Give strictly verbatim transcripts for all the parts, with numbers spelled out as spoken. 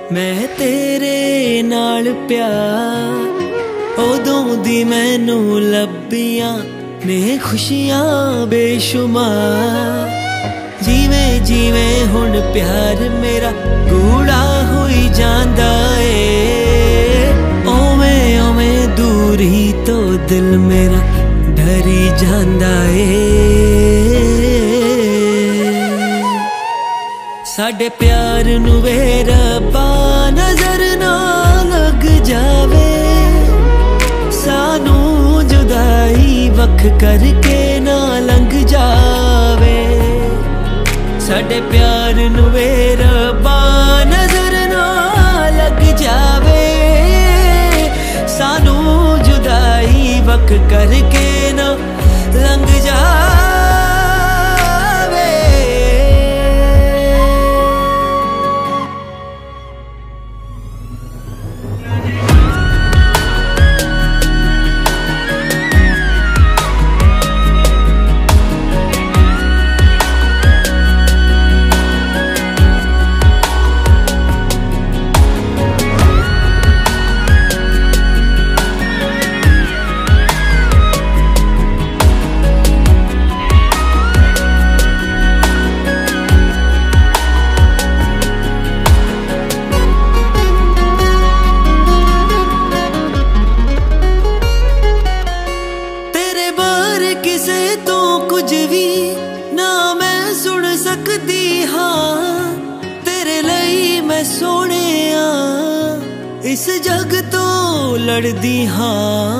मैं तेरे नाल प्यार उदों दी मैनू लभियां ने खुशियां बेशुमार। जिवें जिवें हुण प्यार मेरा गूढ़ा होई जांदा ए, ओवें ओवें दूरी तो दिल मेरा डरी जांदा ए। साडे प्यार नू वे रब्बा नजर ना लग जावे, सानू जुदाई वख करके ना लंघ जावे। साडे प्यार नू वे रब्बा नजर ना लग जावे, सानू जुदाई वख करके ना लंघ जावे। किसे तो कुछ भी ना मैं सुन सकती हाँ, तेरे लिए मैं सोने इस जग तो लड़दी हाँ।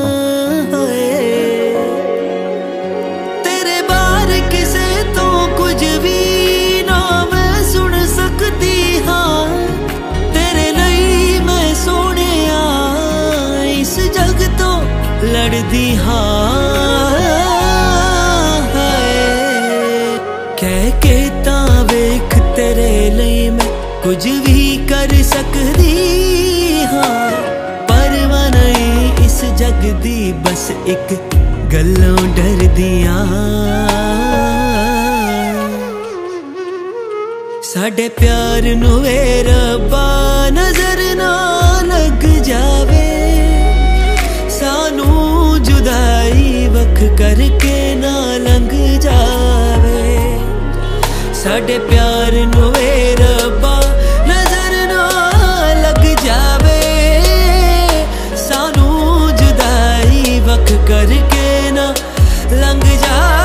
तेरे बार किसे तो कुछ भी ना मैं सुन सकती हाँ, तेरे लिए मैं सोने इस जग तो लड़दी हाँ। कह के तां वेख तेरे लिए मैं कुछ भी कर सकदी हाँ, परवाह नहीं इस जग दी बस एक गल्लों डरदियां। साडे प्यार नू वे रब्बा नजर ना लग जावे, सानू जुदाई वख करके ना लंघ जावे। साडे प्यार नू वे रब्बा नजर ना लग जावे, सानू जुदाई वख करके ना लंघ जावे।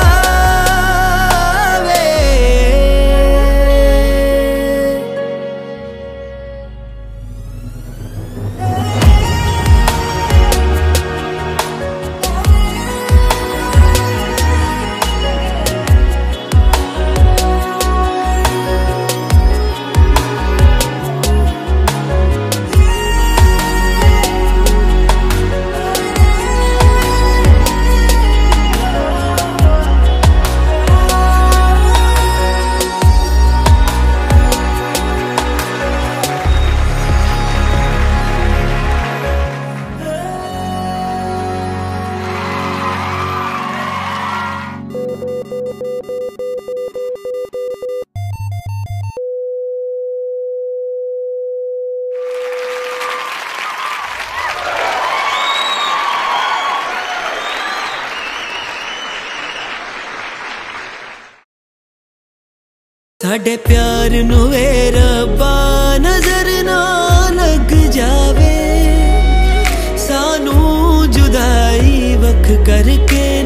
साडे प्यार नू वे रब्बा नजर ना लग जावे, सानू जुदाई वख करके